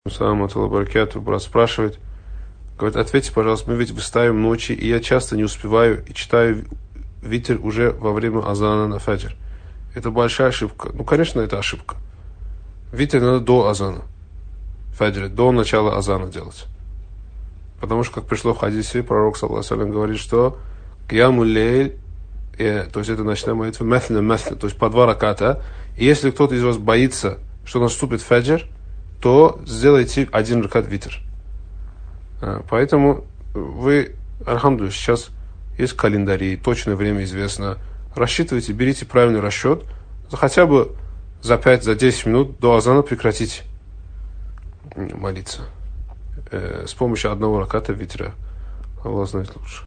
Салам баракату, брат спрашивает, говорит, ответьте, пожалуйста, мы ведь выставим ночи, и я часто не успеваю и читаю витр уже во время азана на фаджр. Это большая ошибка. Ну, конечно, это ошибка. Витр надо до азана фаджра, до начала азана делать. Потому что, как пришло в хадисе, пророк, саллаллаху алейхи, говорит, что киямуль лейль, то есть это ночная молитва, мясля, то есть по 2 раката. И если кто-то из вас боится, что наступит фаджр, то сделайте 1 ракат витр. Поэтому вы, альхамдулилля, сейчас есть календари, точное время известно. Рассчитывайте, берите правильный расчет, хотя бы за 5-10 минут до азана прекратите молиться с помощью 1 раката витра. Аллах знает лучше.